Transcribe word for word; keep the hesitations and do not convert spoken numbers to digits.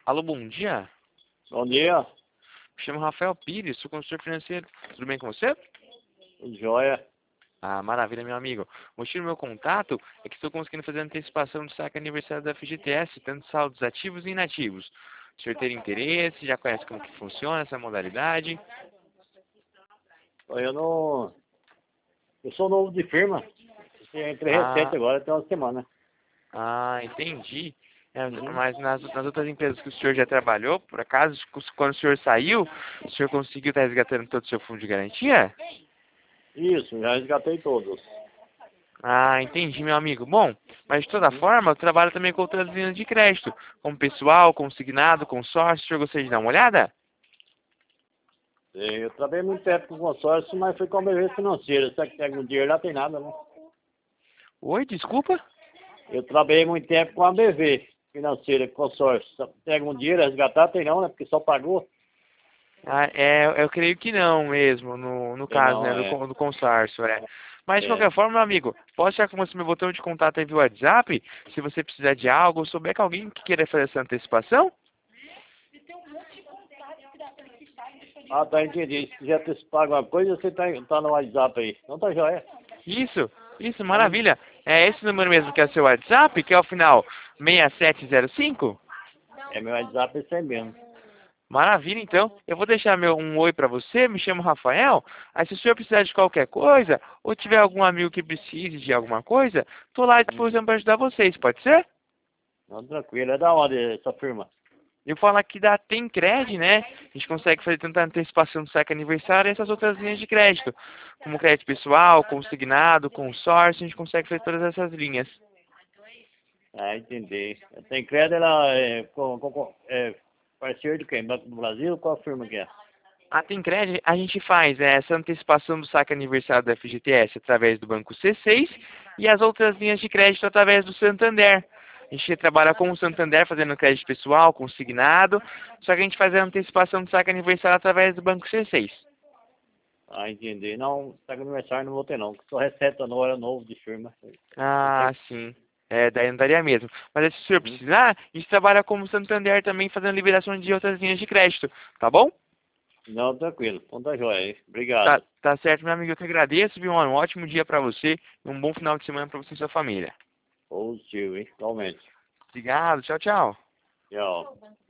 Alô, bom dia. Bom dia, Me chamo Rafael Pires, sou consultor financeiro. Tudo bem com você? joia. Ah, maravilha, meu amigo. O motivo do meu contato é que estou conseguindo fazer antecipação do saque aniversário da F G T S, tanto saldos ativos e inativos. O senhor tem interesse? Já conhece como que funciona essa modalidade? Eu não. Eu sou novo de firma. Eu entrei recente Ah, agora, tem uma semana. ah, entendi. É, Uhum. mas nas, nas outras empresas que o senhor já trabalhou, por acaso, quando o senhor saiu, o senhor conseguiu estar resgatando todo o seu fundo de garantia? Isso, já resgatei todos. Ah, entendi, meu amigo. Bom, mas de toda Uhum. forma, eu trabalho também com outras linhas de crédito, como pessoal, consignado, consórcio. O senhor gostaria de dar uma olhada? Eu trabalhei muito tempo com consórcio, mas fui com a B V financeira. Só que pega um dinheiro lá tem nada, né? Oi, desculpa? Eu trabalhei muito tempo com a B V financeira, consórcio. Só pega um dinheiro, resgatar tem não, né? Porque só pagou. Ah, é, eu creio que não mesmo, no, no Tem caso, não, né, do, é. con- do consórcio, é. Mas, de É. qualquer forma, meu amigo, posso deixar com você meu botão de contato aí via WhatsApp, se você precisar de algo, ou souber que alguém que queira fazer essa antecipação? Ah, tá, entendi. Se quiser antecipar alguma coisa, você tá, tá no WhatsApp aí. Não tá joia? Isso, isso, Tá me- maravilha. É esse número mesmo que é o seu WhatsApp, que é o final seis sete zero cinco? É meu WhatsApp, esse aí mesmo. Maravilha, então. Eu vou deixar meu, um oi para você, me chamo Rafael. Aí se o senhor precisar de qualquer coisa, ou tiver algum amigo que precise de alguma coisa, tô lá à Hum. disposição para ajudar vocês, pode ser? Não, tranquilo. É da onde essa firma? Eu falo aqui da Tencred, né? A gente consegue fazer tanta antecipação do saque aniversário e essas outras linhas de crédito, como crédito pessoal, consignado, consórcio, a gente consegue fazer todas essas linhas. Ah, entendi. Tem crédito, ela é, com, com, com- é parceiro de quem? Banco do Brasil? Qual firma que é? A Tencred, a gente faz é, essa antecipação do saque aniversário da F G T S através do Banco C seis e as outras linhas de crédito através do Santander. A gente trabalha com o Santander fazendo crédito pessoal, consignado, só que a gente faz a antecipação do saque aniversário através do Banco C seis. Ah, entendi. Não, tá com aniversário não vou ter não. Só receta no hora novo de firma. Eu Ah, tenho... sim. É, daí não daria mesmo. Mas se o senhor Uhum. precisar, a gente trabalha como Santander também fazendo liberação de outras linhas de crédito, tá bom? Não, tranquilo. Então tá joia aí. Tá, Obrigado. tá certo, meu amigo. Eu que agradeço, viu? Um ótimo dia pra você e um bom final de semana pra você e sua família. Positivo, hein? Igualmente. Obrigado, tchau, tchau. Tchau.